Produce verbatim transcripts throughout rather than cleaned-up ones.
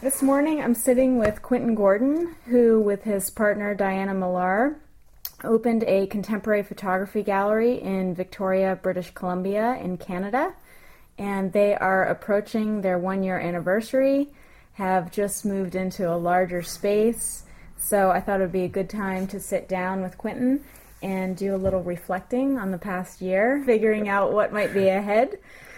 This morning I'm sitting with Quentin Gordon, who, with his partner Diana Millar, opened a contemporary photography gallery in Victoria, British Columbia in Canada. And they are approaching their one-year anniversary, have just moved into a larger space. So I thought it would be a good time to sit down with Quentin and do a little reflecting on the past year, figuring out what might be ahead.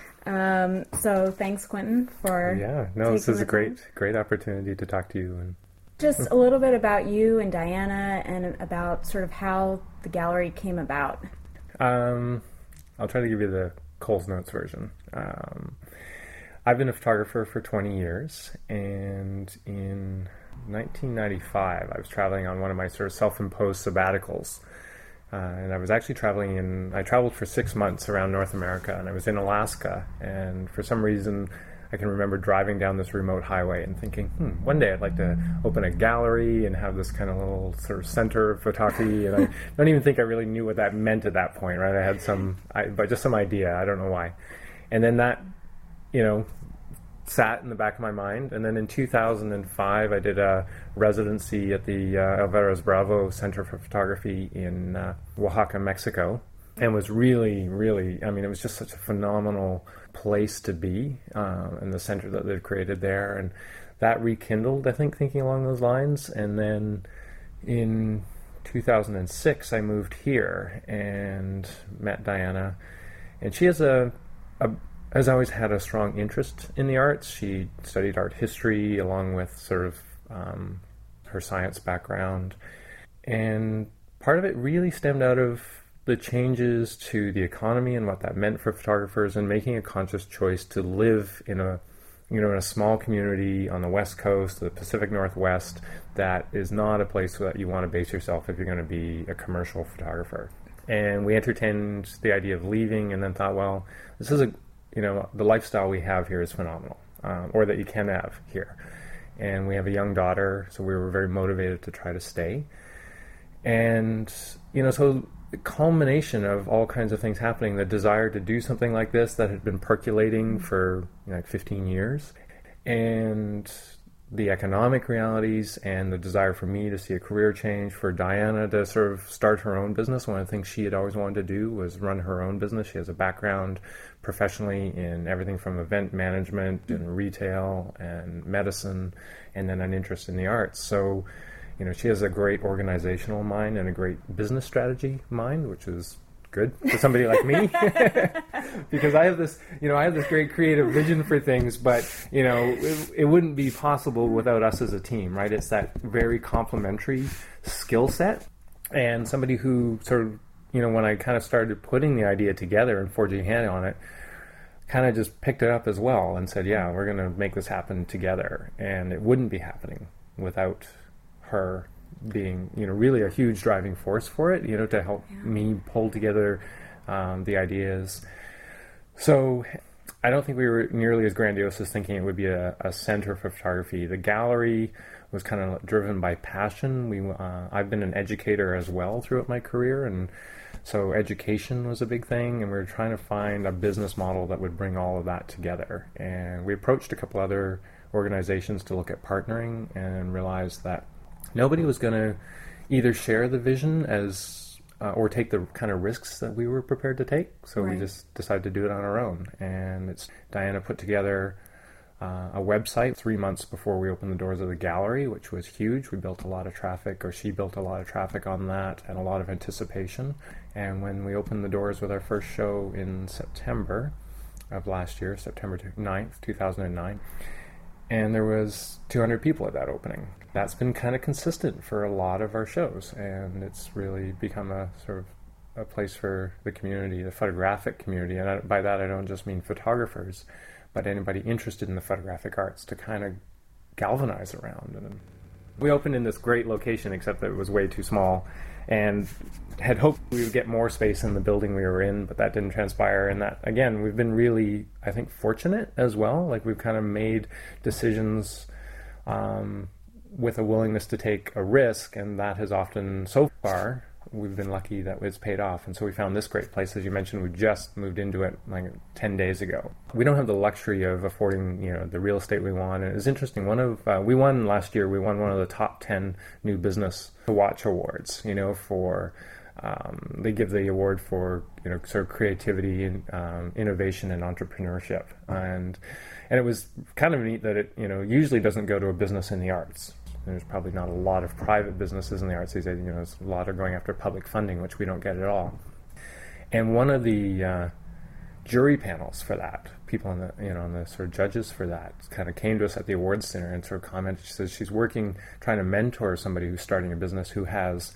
Um, so thanks, Quentin, for yeah. No, this is a great, time. great opportunity to talk to you. And just a little bit about you and Diana, and about sort of how the gallery came about. Um, I'll try to give you the Coles Notes version. Um, I've been a photographer for twenty years, and in nineteen ninety-five, I was traveling on one of my sort of self-imposed sabbaticals. Uh, and I was actually traveling in, I traveled for six months around North America, and I was in Alaska. And for some reason, I can remember driving down this remote highway and thinking, hmm, one day I'd like to open a gallery and have this kind of little sort of center of photography. And I don't even think I really knew what that meant at that point, right? I had some, I, but just some idea. I don't know why. And then that, you know, sat in the back of my mind. And then in two thousand five, I did a residency at the uh, Alvarez Bravo Center for Photography in uh, Oaxaca, Mexico, and was really, really, I mean, it was just such a phenomenal place to be, uh, and the center that they've created there. And that rekindled, I think, thinking along those lines. And then in two thousand six, I moved here and met Diana. And she has a, a has always had a strong interest in the arts. She studied art history along with sort of um, her science background. And part of it really stemmed out of the changes to the economy and what that meant for photographers, and making a conscious choice to live in a, you know, in a small community on the West Coast, the Pacific Northwest, that is not a place that you want to base yourself if you're going to be a commercial photographer. And we entertained the idea of leaving, and then thought, well, this is a you know, the lifestyle we have here is phenomenal, um, or that you can have here. And we have a young daughter, so we were very motivated to try to stay. And, you know, so the culmination of all kinds of things happening, the desire to do something like this that had been percolating for, you know, like fifteen years, and the economic realities, and the desire for me to see a career change, for Diana to sort of start her own business. One of the things she had always wanted to do was run her own business. She has a background professionally in everything from event management and retail and medicine, and then an interest in the arts. So, you know, she has a great organizational mind and a great business strategy mind, which is good for somebody like me, because I have this, you know, I have this great creative vision for things, but, you know, it, it wouldn't be possible without us as a team, right? It's that very complementary skill set, and somebody who sort of, you know, when I kind of started putting the idea together and forging a hand on it, kind of just picked it up as well and said, yeah, we're going to make this happen together. And it wouldn't be happening without her being, you know, really a huge driving force for it, you know, to help yeah. me pull together um, the ideas. So I don't think we were nearly as grandiose as thinking it would be a, a center for photography. The gallery was kind of driven by passion. We, uh, I've been an educator as well throughout my career, and so education was a big thing, and we were trying to find a business model that would bring all of that together. And we approached a couple other organizations to look at partnering, and realized that nobody was going to either share the vision as uh, or take the kind of risks that we were prepared to take. So right. we just decided to do it on our own. And it's Diana put together uh, a website three months before we opened the doors of the gallery, which was huge. We built a lot of traffic, or she built a lot of traffic on that, and a lot of anticipation. And when we opened the doors with our first show in September of last year, September ninth, two thousand nine, and there was two hundred people at that opening. That's been kind of consistent for a lot of our shows, and it's really become a sort of a place for the community, the photographic community. And I, by that I don't just mean photographers, but anybody interested in the photographic arts, to kind of galvanize around. And we opened in this great location, except that it was way too small, and had hoped we would get more space in the building we were in, but that didn't transpire. And that, again, we've been really, I think, fortunate as well. Like, we've kind of made decisions um, with a willingness to take a risk, and that has often, so far, we've been lucky that it's paid off. And so we found this great place, as you mentioned. We just moved into it like ten days ago. We don't have the luxury of affording, you know, the real estate we want. And it's interesting. One of uh, we won last year. We won one of the top ten new business to watch awards. You know, for um, they give the award for, you know, sort of creativity and um, innovation and entrepreneurship. And and it was kind of neat that it, you know, usually doesn't go to a business in the arts. There's probably not a lot of private businesses in the arts these days. You know, there's a lot are going after public funding, which we don't get at all. And one of the uh, jury panels for that, people on the, you know, on the sort of judges for that, kind of came to us at the awards center and sort of commented. She says she's working, trying to mentor somebody who's starting a business who has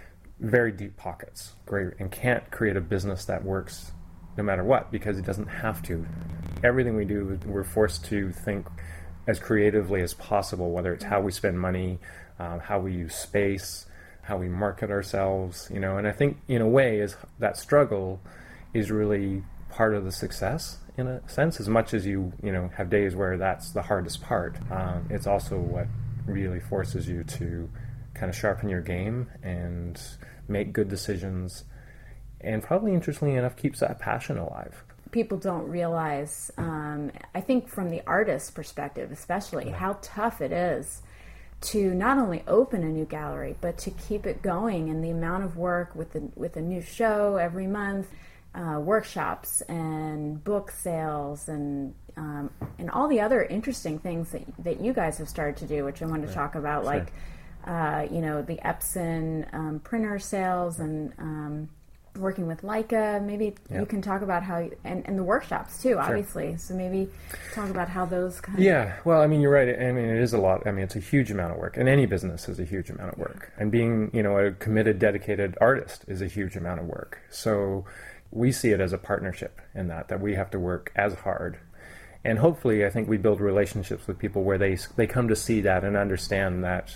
very deep pockets, great, and can't create a business that works no matter what, because it doesn't have to. Everything we do, we're forced to think as creatively as possible, whether it's how we spend money, um, how we use space, how we market ourselves, you know. And I think, in a way, is that struggle is really part of the success, in a sense, as much as you, you know, have days where that's the hardest part. Um, it's also what really forces you to kind of sharpen your game and make good decisions, and probably, interestingly enough, keeps that passion alive. People don't realize, um, I think from the artist's perspective especially, yeah. how tough it is to not only open a new gallery, but to keep it going, and the amount of work with the, with a new show every month, uh, workshops and book sales, and um, and all the other interesting things that that you guys have started to do, which I wanted to talk about, sure. like uh, you know, the Epson um, printer sales, and um, working with Leica. Maybe yep. you can talk about how, you, and, and the workshops too, obviously. Sure. So maybe talk about how those kind yeah, of... Yeah, well, I mean, you're right. I mean, it is a lot. I mean, it's a huge amount of work. And any business is a huge amount of work. And being, you know, a committed, dedicated artist is a huge amount of work. So we see it as a partnership in that, that we have to work as hard. And hopefully, I think we build relationships with people where they they come to see that and understand that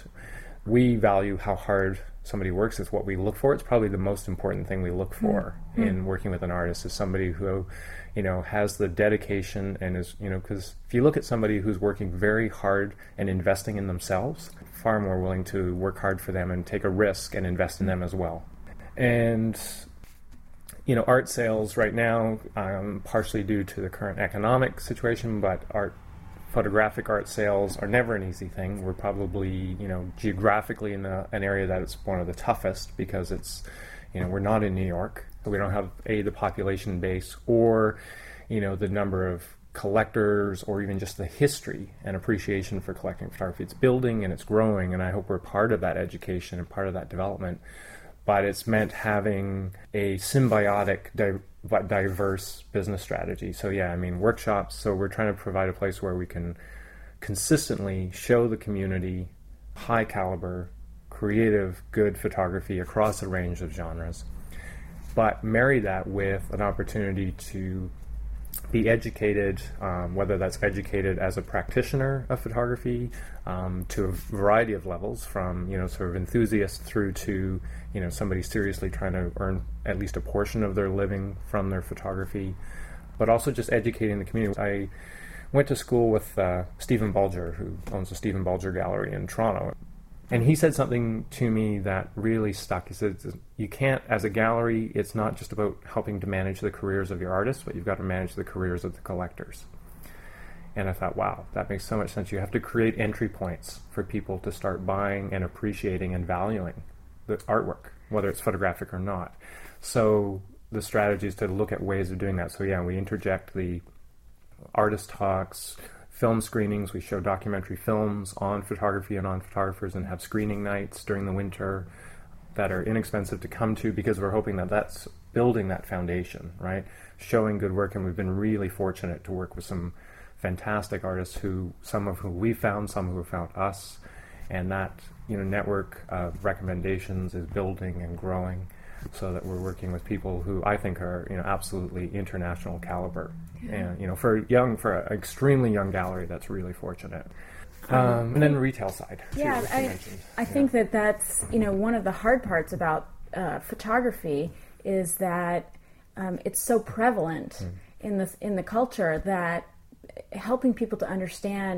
we value how hard somebody works. Is what we look for. It's probably the most important thing we look for mm-hmm. in working with an artist, is somebody who, you know, has the dedication and is, you know, because if you look at somebody who's working very hard and investing in themselves, far more willing to work hard for them and take a risk and invest in them as well. And, you know, art sales right now, um, partially due to the current economic situation, but art photographic art sales are never an easy thing. We're probably, you know, geographically in a, an area that it's one of the toughest, because it's, you know, we're not in New York, so we don't have a the population base, or, you know, the number of collectors, or even just the history and appreciation for collecting photography. It's building and it's growing, and I hope we're part of that education and part of that development. But it's meant having a symbiotic, di- but diverse business strategy. So yeah, I mean, workshops. So we're trying to provide a place where we can consistently show the community high caliber, creative, good photography across a range of genres, but marry that with an opportunity to be educated, um, whether that's educated as a practitioner of photography, um, to a variety of levels, from, you know, sort of enthusiast through to, you know, somebody seriously trying to earn at least a portion of their living from their photography, but also just educating the community. I went to school with uh, Stephen Bulger, who owns the Stephen Bulger Gallery in Toronto. And he said something to me that really stuck. He said, you can't, as a gallery, it's not just about helping to manage the careers of your artists, but you've got to manage the careers of the collectors. And I thought, wow, that makes so much sense. You have to create entry points for people to start buying and appreciating and valuing the artwork, whether it's photographic or not. So the strategy is to look at ways of doing that. So yeah, we interject the artist talks, film screenings. We show documentary films on photography and on photographers, and have screening nights during the winter that are inexpensive to come to, because we're hoping that that's building that foundation, right? Showing good work. And we've been really fortunate to work with some fantastic artists, who, some of who we found, some who have found us, and that, you know, network of recommendations is building and growing, so that we're working with people who I think are, you know, absolutely international caliber. Yeah. And, you know, for young, for an extremely young gallery, that's really fortunate. Um, and then the retail side. Yeah, too, I, I yeah. think that that's, you know, one of the hard parts about uh, photography is that um, it's so prevalent mm. in the in the culture, that helping people to understand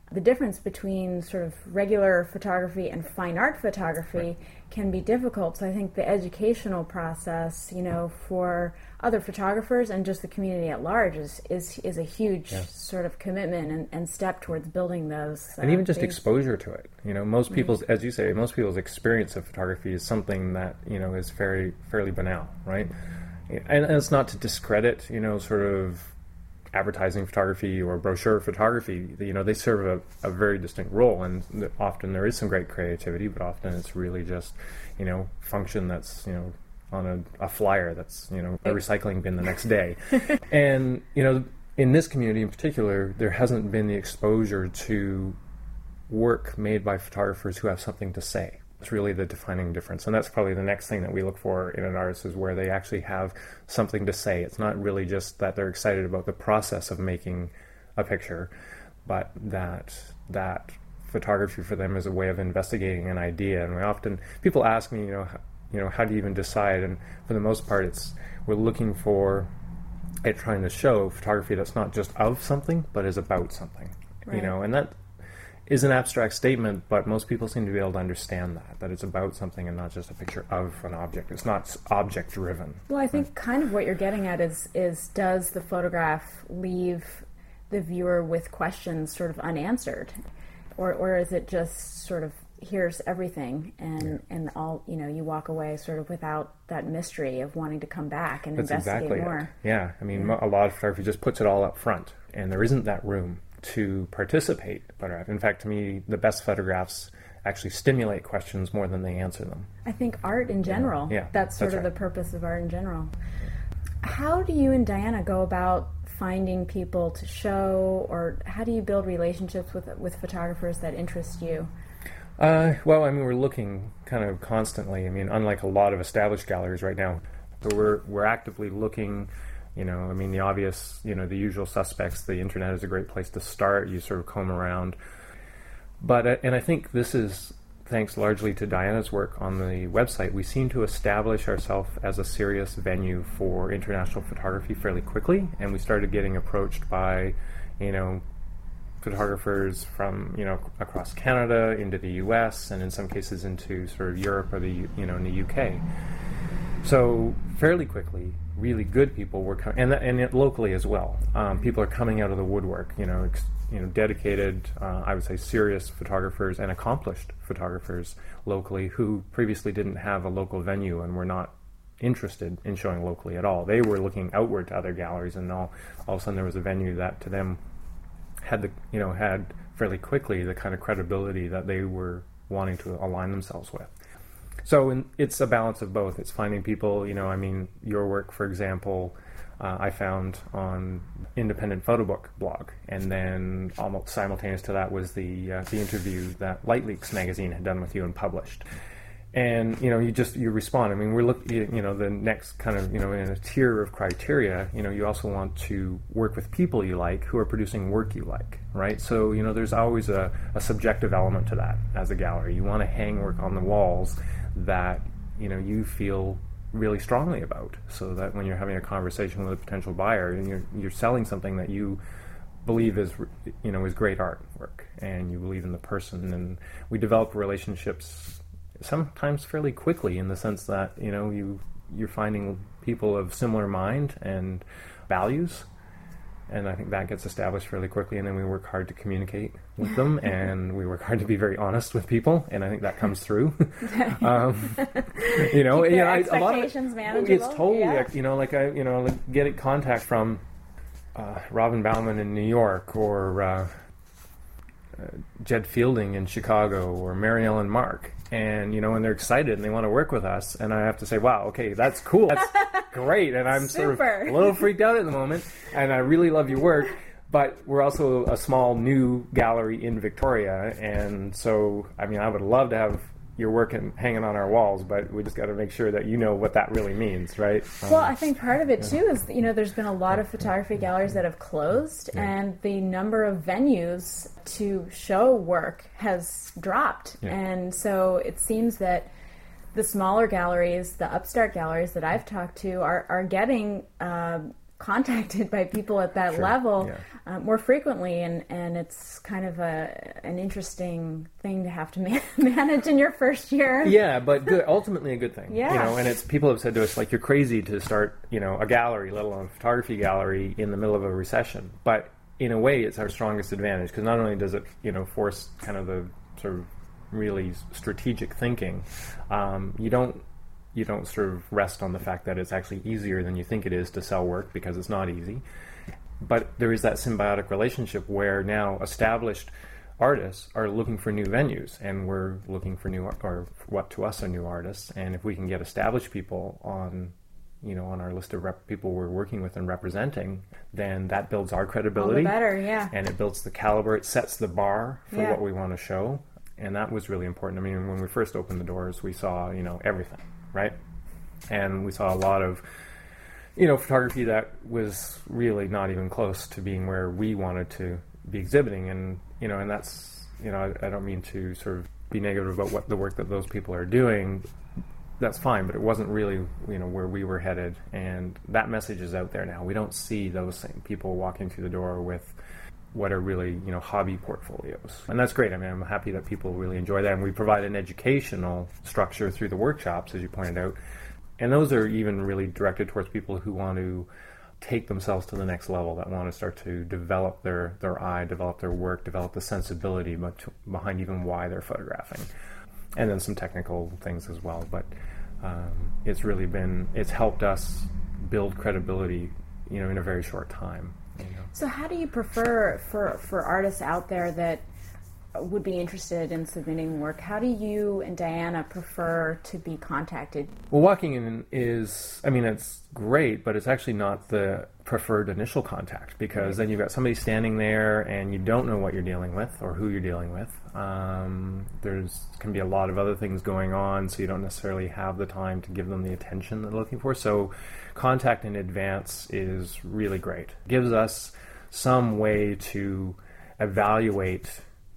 the difference between sort of regular photography and fine art photography Right. can be difficult. So I think the educational process, you know, for other photographers and just the community at large is is, is a huge Yeah. sort of commitment and, and step towards building those. Uh, And even just base- exposure to it. You know, most people's, as you say, most people's experience of photography is something that, you know, is very, fairly banal, right? And, and it's not to discredit, you know, sort of advertising photography or brochure photography. You know, they serve a, a very distinct role, and th- often there is some great creativity, but often it's really just, you know, function that's, you know, on a, a flyer that's, you know, a recycling bin the next day. And, you know, in this community in particular, there hasn't been the exposure to work made by photographers who have something to say. It's really the defining difference. And that's probably the next thing that we look for in an artist, is where they actually have something to say. It's not really just that they're excited about the process of making a picture, but that that photography for them is a way of investigating an idea. And we often, people ask me, you know, how, you know, how do you even decide? And for the most part, it's, we're looking for it trying to show photography that's not just of something, but is about something. Right. You know, and that is an abstract statement, but most people seem to be able to understand that, that it's about something and not just a picture of an object. It's not object driven. Well, I think kind of what you're getting at is is does the photograph leave the viewer with questions sort of unanswered, or or is it just sort of here's everything and Yeah. and all, you know, you walk away sort of without that mystery of wanting to come back and That's investigate exactly more. it. Yeah, I mean, Yeah. mo- a lot of photography just puts it all up front, and there isn't that room to participate. Photograph. In fact, to me, the best photographs actually stimulate questions more than they answer them. I think art in general. Yeah, that's sort that's of right. the purpose of art in general. How do you and Diana go about finding people to show, or how do you build relationships with with photographers that interest you? Uh, well, I mean, we're looking kind of constantly. I mean, unlike a lot of established galleries right now, so we're we're actively looking. You know, I mean, the obvious, you know, the usual suspects. The internet is a great place to start. You sort of comb around, but uh, and I think this is thanks largely to Diana's work on the website. We seem to establish ourselves as a serious venue for international photography fairly quickly, and we started getting approached by, you know, photographers from, you know, across Canada into the U S and in some cases into sort of Europe or the, you know, in the U K. So fairly quickly, really good people were coming, and and it locally as well. Um, people are coming out of the woodwork, you know, ex- you know, dedicated, uh, I would say, serious photographers and accomplished photographers locally who previously didn't have a local venue and were not interested in showing locally at all. They were looking outward to other galleries, and all all of a sudden there was a venue that to them had the, you know, had fairly quickly the kind of credibility that they were wanting to align themselves with. So in, it's a balance of both. It's finding people, you know, I mean, your work, for example, uh, I found on Independent Photo Book blog, and then almost simultaneous to that was the uh, the interview that Light Leaks magazine had done with you and published. And, you know, you just, you respond. I mean, we're looking, you know, the next kind of, you know, in a tier of criteria, you know, you also want to work with people you like who are producing work you like, right? So, you know, there's always a, a subjective element to that as a gallery. You want to hang work on the walls that, you know, you feel really strongly about, so that when you're having a conversation with a potential buyer and you're, you're selling something that you believe is, you know, is great artwork, and you believe in the person. And we develop relationships sometimes fairly quickly, in the sense that, you know, you you're finding people of similar mind and values, and I think that gets established fairly quickly. And then we work hard to communicate with them, and we work hard to be very honest with people, and I think that comes through. um, you know, Keep you their know, I, a lot of it, expectations manageable. it's totally Yeah. like, you know, like I, you know, like getting contact from uh, Robin Bauman in New York, or uh, uh, Jed Fielding in Chicago, or Mary Ellen Mark. And, you know, and they're excited and they want to work with us. And I have to say, wow, okay, that's cool. That's great. And I'm sort of Super. a little freaked out at the moment. And I really love your work. But we're also a small new gallery in Victoria. And so, I mean, I would love to have your work in, hanging on our walls, but we just got to make sure that you know what that really means, right? Um, Well, I think part of it too is, you know, there's been a lot of photography galleries that have closed, Yeah. and the number of venues to show work has dropped. Yeah. And so it seems that the smaller galleries, the upstart galleries that I've talked to, are, are getting uh, contacted by people at that Sure. level Yeah. uh, more frequently, and, and it's kind of a an interesting thing to have to man- manage in your first year. Yeah, but good, ultimately a good thing. Yeah. You know, and it's people have said to us, like, you're crazy to start, you know, a gallery, let alone a photography gallery, in the middle of a recession. But in a way, it's our strongest advantage, because not only does it, you know, force kind of the sort of really strategic thinking, um, you don't you don't sort of rest on the fact that it's actually easier than you think it is to sell work, because it's not easy. But there is that symbiotic relationship where now established artists are looking for new venues, and we're looking for new, or what to us are new artists. And if we can get established people on, you know, on our list of rep- people we're working with and representing, then that builds our credibility. All the better, yeah. And it builds the caliber. It sets the bar for Yeah. what we want to show. And that was really important. I mean, when we first opened the doors, we saw, you know, everything, right? And we saw a lot of, you know, photography that was really not even close to being where we wanted to be exhibiting. And, you know, and that's, you know, I, I don't mean to sort of be negative about what the work that those people are doing. That's fine, but it wasn't really, you know, where we were headed. And that message is out there now. We don't see those same people walking through the door with what are really, you know, hobby portfolios. And that's great. I mean, I'm happy that people really enjoy that. And we provide an educational structure through the workshops, as you pointed out. And those are even really directed towards people who want to take themselves to the next level, that want to start to develop their, their eye, develop their work, develop the sensibility behind even why they're photographing. And then some technical things as well. But um, it's really been, it's helped us build credibility, you know, in a very short time. You know. So how do you prefer, for, for artists out there that would be interested in submitting work, how do you and Diana prefer to be contacted? Well, walking in is, I mean, it's great, but it's actually not the preferred initial contact, because right. then you've got somebody standing there and you don't know what you're dealing with or who you're dealing with. Um, there's can be a lot of other things going on, so you don't necessarily have the time to give them the attention they're looking for. So contact in advance is really great. It gives us some way to evaluate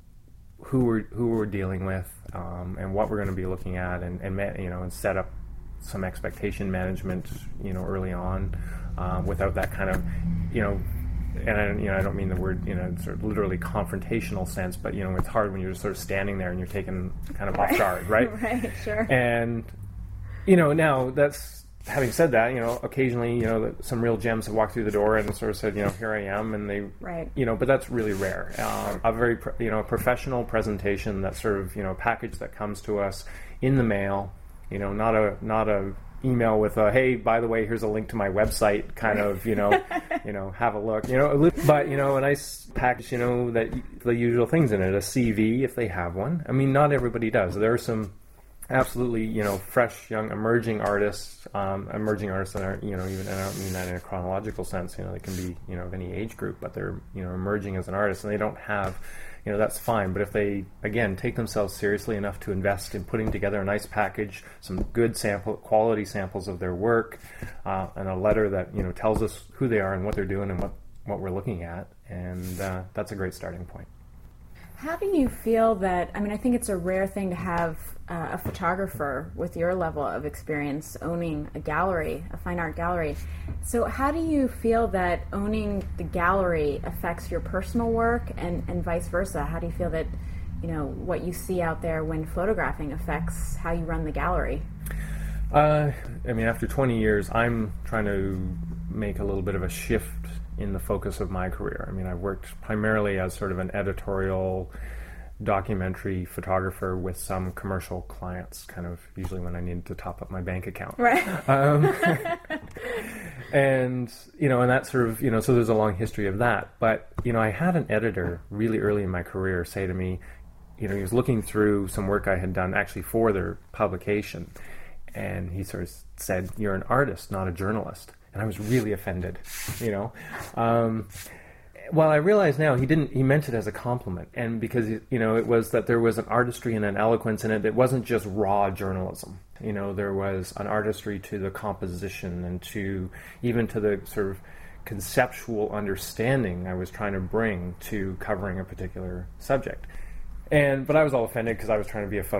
who we're who we're dealing with, um, and what we're going to be looking at, and, and you know, and set up some expectation management, you know, early on, uh, without that kind of, you know, and I, you know, I don't mean the word, you know, sort of literally confrontational sense, but you know, it's hard when you're just sort of standing there and you're taken kind of off guard, right? Right, sure. And you know, now that's. Having said that, you know, occasionally, you know, some real gems have walked through the door and sort of said, you know, here I am, and they, right. you know, but that's really rare. Um, a very, you know, professional presentation, that sort of, you know, package that comes to us in the mail, you know, not a, not a email with a, hey, by the way, here's a link to my website, kind of, you know, you know, have a look, you know, but, you know, a nice package, you know, that the usual things in it, a C V if they have one. I mean, not everybody does. There are some absolutely, you know, fresh, young, emerging artists, um, emerging artists that aren't, you know, even, and I don't mean that in a chronological sense, you know, they can be, you know, of any age group, but they're, you know, emerging as an artist, and they don't have, you know, that's fine. But if they, again, take themselves seriously enough to invest in putting together a nice package, some good sample, quality samples of their work, uh, and a letter that, you know, tells us who they are and what they're doing and what, what we're looking at, and uh, that's a great starting point. How do you feel that, I mean, I think it's a rare thing to have uh, a photographer with your level of experience owning a gallery, a fine art gallery. So how do you feel that owning the gallery affects your personal work, and, and vice versa? How do you feel that, you know, what you see out there when photographing affects how you run the gallery? Uh, I mean, after twenty years, I'm trying to make a little bit of a shift in the focus of my career. I mean, I've worked primarily as sort of an editorial documentary photographer with some commercial clients, kind of usually when I needed to top up my bank account. Right. Um, and, you know, and that sort of, you know, so there's a long history of that. But, you know, I had an editor really early in my career say to me, you know, he was looking through some work I had done actually for their publication. And he sort of said, "You're an artist, not a journalist." And I was really offended, you know. Um, well, I realize now he didn't, he meant it as a compliment. And because, you know, it was that there was an artistry and an eloquence in it. It wasn't just raw journalism. You know, there was an artistry to the composition and to, even to the sort of conceptual understanding I was trying to bring to covering a particular subject. And, but I was all offended because I was trying to be a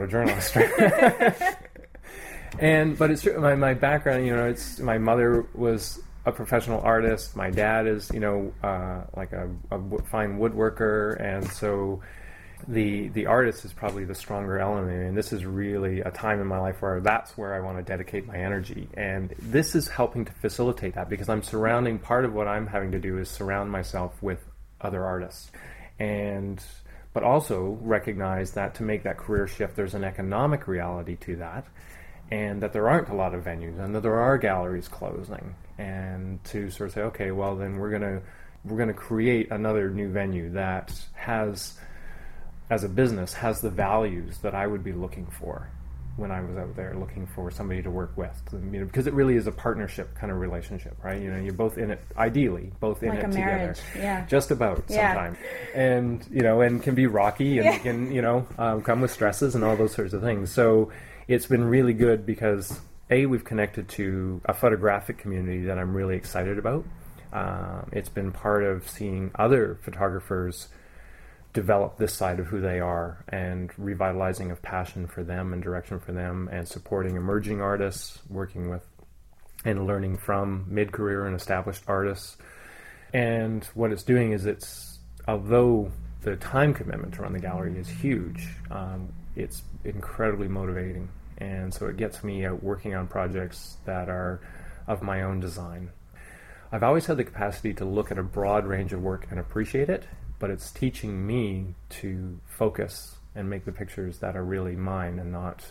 photojournalist. And but it's true. My my background, you know, it's my mother was a professional artist. My dad is, you know, uh, like a, a w- fine woodworker, and so the the artist is probably the stronger element. And this is really a time in my life where that's where I want to dedicate my energy. And this is helping to facilitate that, because I'm surrounding, part of what I'm having to do is surround myself with other artists. And but also recognize that to make that career shift, there's an economic reality to that, and that there aren't a lot of venues, and that there are galleries closing. And to sort of say, okay, well then we're gonna we're gonna create another new venue that has, as a business, has the values that I would be looking for when I was out there looking for somebody to work with. You know, because it really is a partnership kind of relationship, right? You know, you're both in it, ideally, both in like it a together. marriage, yeah. Just about Yeah. sometimes. And, you know, and can be rocky and Yeah. can, you know, um, come with stresses and all those sorts of things. So it's been really good because, A, we've connected to a photographic community that I'm really excited about. Um, it's been part of seeing other photographers develop this side of who they are, and revitalizing of passion for them and direction for them, and supporting emerging artists, working with and learning from mid-career and established artists. And what it's doing is it's, although the time commitment to run the gallery is huge, um, it's incredibly motivating. And so it gets me out working on projects that are of my own design. I've always had the capacity to look at a broad range of work and appreciate it, but it's teaching me to focus and make the pictures that are really mine, and not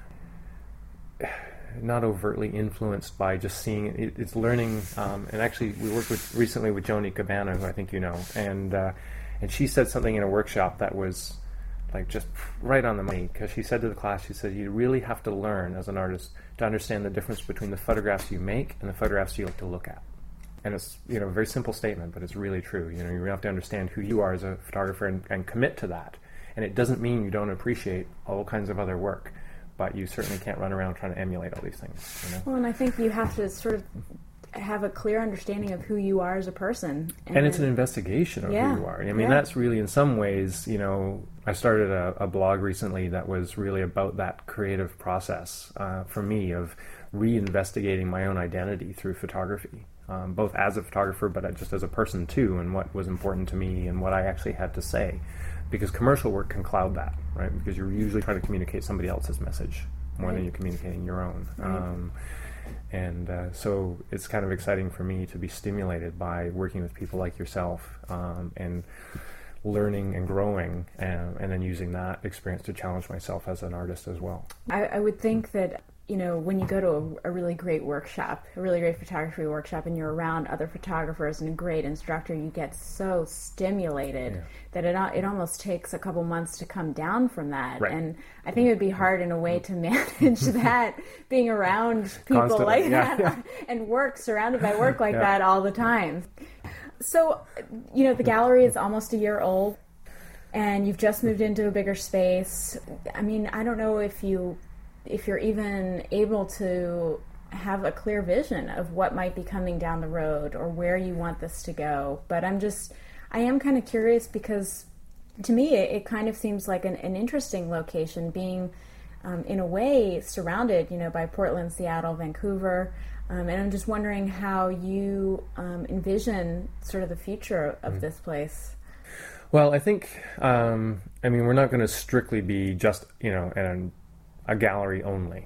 not overtly influenced by just seeing it. it it's learning, um, and actually we worked with recently with Joni Cabana, who I think you know, and uh, and she said something in a workshop that was like just right on the money, because she said to the class, she said, you really have to learn as an artist to understand the difference between the photographs you make and the photographs you like to look at. And it's, you know, a very simple statement, but it's really true. You know, you have to understand who you are as a photographer and, and commit to that. And it doesn't mean you don't appreciate all kinds of other work, but you certainly can't run around trying to emulate all these things. You know? Well, and I think you have to sort of have a clear understanding of who you are as a person. And, and it's an investigation of yeah, who you are. I mean, yeah. that's really, in some ways, you know, I started a, a blog recently that was really about that creative process uh, for me of reinvestigating my own identity through photography. Um, both as a photographer, but just as a person too, and what was important to me and what I actually had to say. Because commercial work can cloud that, right? Because you're usually trying to communicate somebody else's message more right. than you're communicating your own. Right. Um, and uh, so it's kind of exciting for me to be stimulated by working with people like yourself, um, and learning and growing, and, and then using that experience to challenge myself as an artist as well. I, I would think that, you know, when you go to a, a really great workshop, a really great photography workshop, and you're around other photographers and a great instructor, you get so stimulated yeah. that it it almost takes a couple months to come down from that. Right. And I think it would be hard in a way to manage that, being around people Constantly. like yeah. that Yeah. and work, surrounded by work like yeah. that all the time. So, you know, the gallery is almost a year old, and you've just moved into a bigger space. I mean, I don't know if you... if you're even able to have a clear vision of what might be coming down the road or where you want this to go. But I'm just, I am kind of curious, because to me it, it kind of seems like an, an interesting location, being um, in a way surrounded, you know, by Portland, Seattle, Vancouver. Um, and I'm just wondering how you um, envision sort of the future of mm. this place. Well, I think, um, I mean, we're not going to strictly be just, you know, an a gallery only,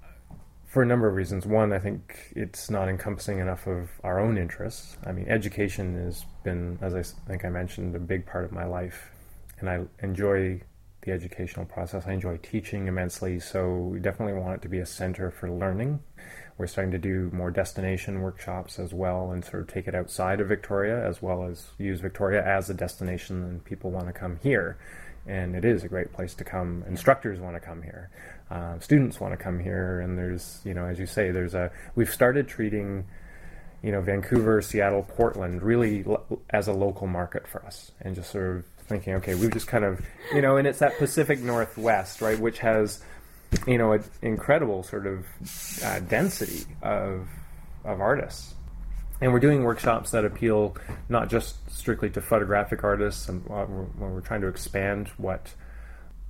for a number of reasons. One, I think it's not encompassing enough of our own interests. I mean, education has been, as I think I mentioned, a big part of my life, and I enjoy the educational process. I enjoy teaching immensely, so we definitely want it to be a center for learning. We're starting to do more destination workshops as well, and sort of take it outside of Victoria, as well as use Victoria as a destination, and people want to come here. And it is a great place to come. Instructors want to come here. Uh, students want to come here. And there's, you know, as you say, there's a, we've started treating, you know, Vancouver, Seattle, Portland really lo- as a local market for us. And just sort of thinking, okay, we've just kind of, you know, and it's that Pacific Northwest, right, which has, you know, an incredible sort of uh, density of of artists. And we're doing workshops that appeal not just strictly to photographic artists, and uh, we're, we're trying to expand what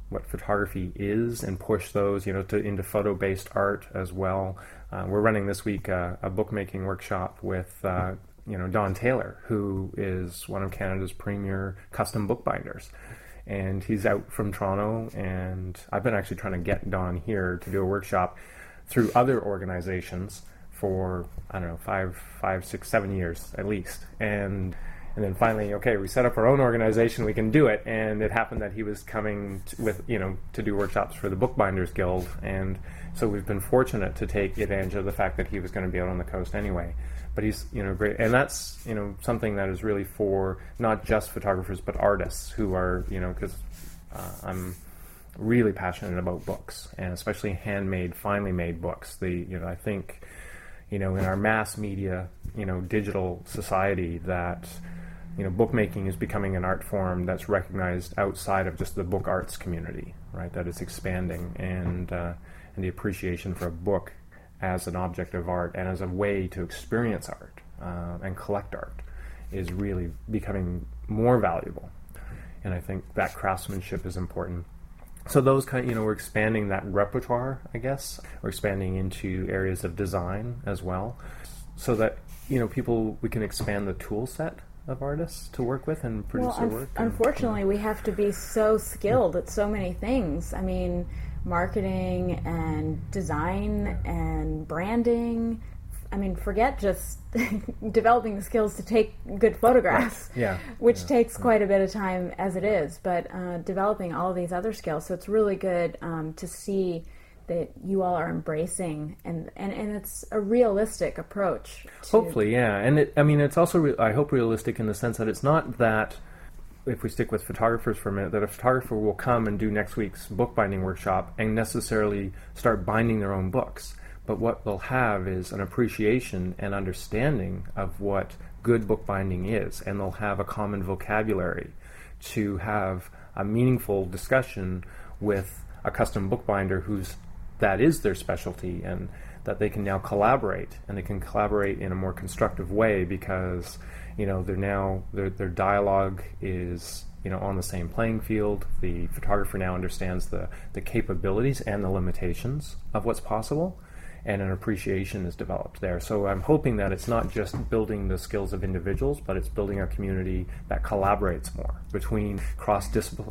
what photography is and push those, you know, to into photo-based art as well. Uh, we're running this week uh, a bookmaking workshop with uh, you know Don Taylor, who is one of Canada's premier custom bookbinders. And he's out from Toronto, and I've been actually trying to get Don here to do a workshop through other organizations for, I don't know, five, five, six, seven years at least. And and then finally, okay, we set up our own organization, we can do it. And it happened that he was coming to, with, you know, to do workshops for the Bookbinders Guild. And so we've been fortunate to take advantage of the fact that he was going to be out on the coast anyway. But he's, you know, great. And that's, you know, something that is really for not just photographers, but artists who are, you know, because uh, I'm really passionate about books, and especially handmade, finely made books. The, you know, I think, you know, in our mass media, you know, digital society, that, you know, bookmaking is becoming an art form that's recognized outside of just the book arts community, right? That it's expanding, and uh, and the appreciation for a book as an object of art and as a way to experience art uh, and collect art is really becoming more valuable. And I think that craftsmanship is important. So those kind of, you know, we're expanding that repertoire, I guess. We're expanding into areas of design as well, so that, you know, people, we can expand the tool set of artists to work with and produce well, their un- work. And, unfortunately, we have to be so skilled at so many things. I mean, marketing and design and branding. I mean, forget just developing the skills to take good photographs, right. yeah. which yeah. takes quite a bit of time as it is, but uh, developing all of these other skills. So it's really good um, to see that you all are embracing, and, and, and it's a realistic approach. To Hopefully, yeah. And it, I mean, it's also, re- I hope, realistic in the sense that it's not that, if we stick with photographers for a minute, that a photographer will come and do next week's bookbinding workshop and necessarily start binding their own books. But what they'll have is an appreciation and understanding of what good bookbinding is, and they'll have a common vocabulary to have a meaningful discussion with a custom bookbinder who's that is their specialty, and that they can now collaborate, and they can collaborate in a more constructive way because, you know, they're now their their dialogue is, you know, on the same playing field. The photographer now understands the the capabilities and the limitations of what's possible, and an appreciation is developed there. So I'm hoping that it's not just building the skills of individuals, but it's building a community that collaborates more between cross-discipl-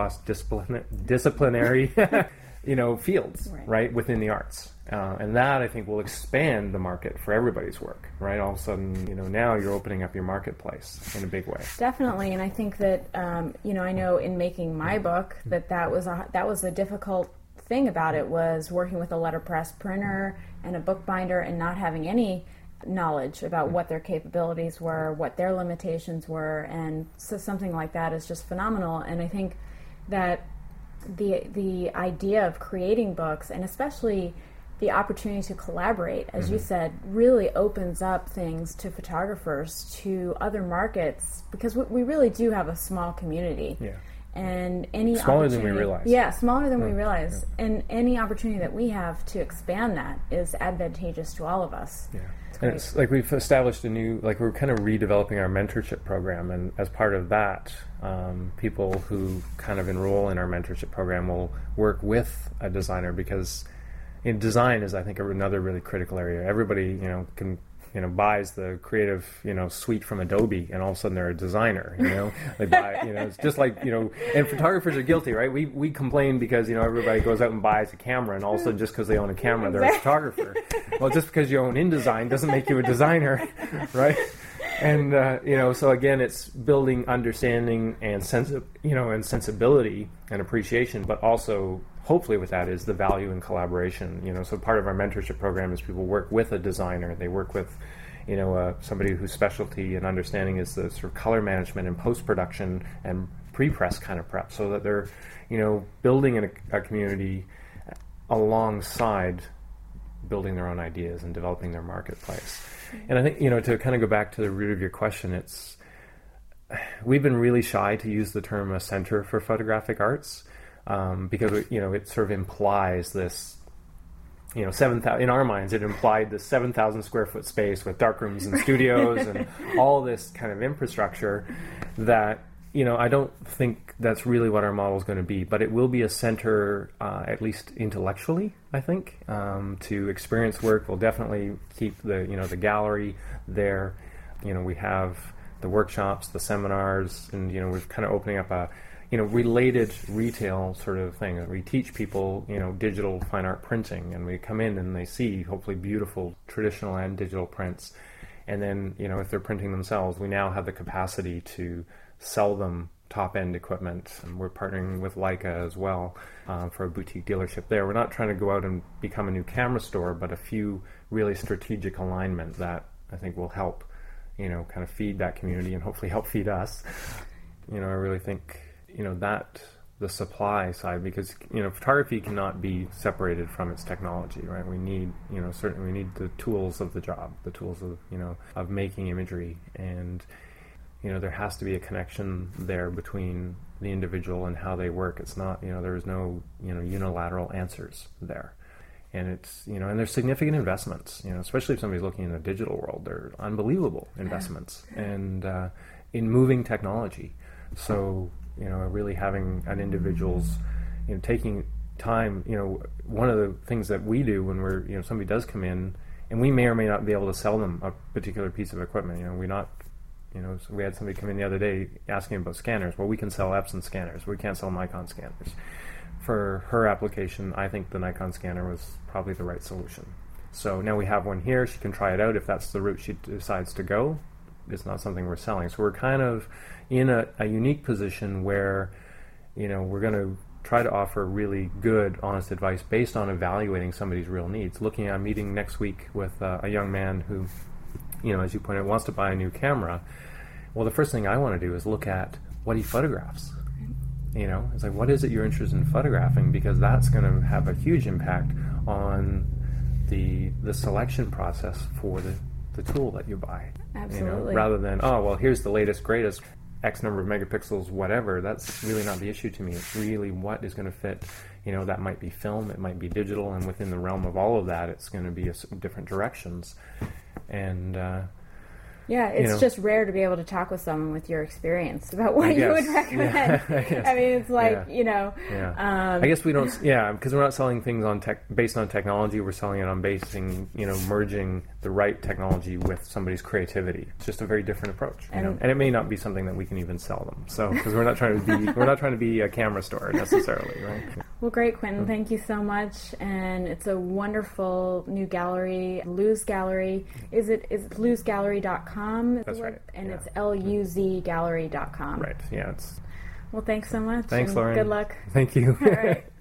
cross-disciplinary you know, fields, right. right, within the arts. Uh, and that, I think, will expand the market for everybody's work, right? All of a sudden, you know, now you're opening up your marketplace in a big way. Definitely, and I think that, um, you know, I know in making my book that that was a, that was a difficult thing about it, was working with a letterpress printer and a bookbinder and not having any knowledge about what their capabilities were, what their limitations were, and so something like that is just phenomenal. And I think that the the idea of creating books, and especially the opportunity to collaborate, as mm-hmm. you said, really opens up things to photographers, to other markets, because we, we really do have a small community. Yeah. And any smaller than we realize. Yeah, smaller than yeah. we realize. Yeah. And any opportunity that we have to expand that is advantageous to all of us. Yeah. It's and it's like we've established a new, like we're kind of redeveloping our mentorship program, and as part of that, um, people who kind of enroll in our mentorship program will work with a designer, because in design is, I think, another really critical area. Everybody, you know, can you know, buys the creative, you know, suite from Adobe, and all of a sudden they're a designer, you know, they buy, you know, it's just like, you know, and photographers are guilty, right? We we complain because, you know, everybody goes out and buys a camera, and all of a sudden just because they own a camera, they're a photographer. Well, just because you own InDesign doesn't make you a designer, right? And, uh, you know, so again, it's building understanding and sense, you know, and sensibility and appreciation, but also hopefully with that is the value in collaboration. You know, so part of our mentorship program is people work with a designer. They work with, you know, uh, somebody whose specialty and understanding is the sort of color management and post-production and pre-press kind of prep, so that they're, you know, building a, a community alongside building their own ideas and developing their marketplace. And I think, you know, to kind of go back to the root of your question, it's, we've been really shy to use the term a center for photographic arts, um, because, you know, it sort of implies this, you know, seven thousand, in our minds, it implied this seven thousand square foot space with dark rooms and studios and all this kind of infrastructure that, you know, I don't think that's really what our model is going to be, but it will be a center, uh, at least intellectually, I think, um, to experience work. We'll definitely keep the, you know, the gallery there. You know, we have the workshops, the seminars, and, you know, we're kind of opening up a, you know, related retail sort of thing. We teach people, you know, digital fine art printing, and we come in and they see hopefully beautiful traditional and digital prints. And then, you know, if they're printing themselves, we now have the capacity to sell them top-end equipment. And we're partnering with Leica as well um, for a boutique dealership there. We're not trying to go out and become a new camera store, but a few really strategic alignment that I think will help, you know, kind of feed that community and hopefully help feed us. You know, I really think, you know, that the supply side, because, you know, photography cannot be separated from its technology, right? We need, you know, certainly we need the tools of the job, the tools of, you know, of making imagery. And, you know, there has to be a connection there between the individual and how they work. It's not, you know, there's no, you know, unilateral answers there. And it's, you know, and there's significant investments, you know, especially if somebody's looking in the digital world, they're unbelievable investments and uh, in moving technology. So, you know, really having an individual's, you know, taking time, you know, one of the things that we do when we're, you know, somebody does come in, and we may or may not be able to sell them a particular piece of equipment, you know, we're not, you know, so we had somebody come in the other day asking about scanners. Well, we can sell Epson scanners. We can't sell Nikon scanners. For her application, I think the Nikon scanner was probably the right solution. So now we have one here. She can try it out if that's the route she decides to go. It's not something we're selling. So we're kind of in a, a unique position where, you know, we're going to try to offer really good, honest advice based on evaluating somebody's real needs. Looking at a meeting next week with uh, a young man who, you know, as you pointed out, wants to buy a new camera. Well, the first thing I want to do is look at what he photographs. You know, it's like, what is it you're interested in photographing? Because that's going to have a huge impact on the the selection process for the, the tool that you buy. Absolutely. You know, rather than, oh, well, here's the latest, greatest, X number of megapixels, whatever. That's really not the issue to me. It's really what is going to fit. You know, that might be film, it might be digital, and within the realm of all of that, it's going to be a, different directions. And, uh, yeah, it's you know, just rare to be able to talk with someone with your experience about what I you guess. would recommend. Yeah, I guess. I mean, it's like, Yeah. you know. Yeah. Um, I guess we don't, yeah, because we're not selling things on tech based on technology. We're selling it on basing, you know, merging the right technology with somebody's creativity. It's just a very different approach, you And- know. And it may not be something that we can even sell them. So, because we're not trying to be, we're not trying to be a camera store necessarily, right? Well, great, Quentin. Thank you so much. And it's a wonderful new gallery, Luz Gallery. Is it is it luz gallery dot com? That's right. And Yeah. it's L U Z gallery dot com. Right. Yeah. It's. Well, thanks so much. Thanks, and Lauren. Good luck. Thank you. All right.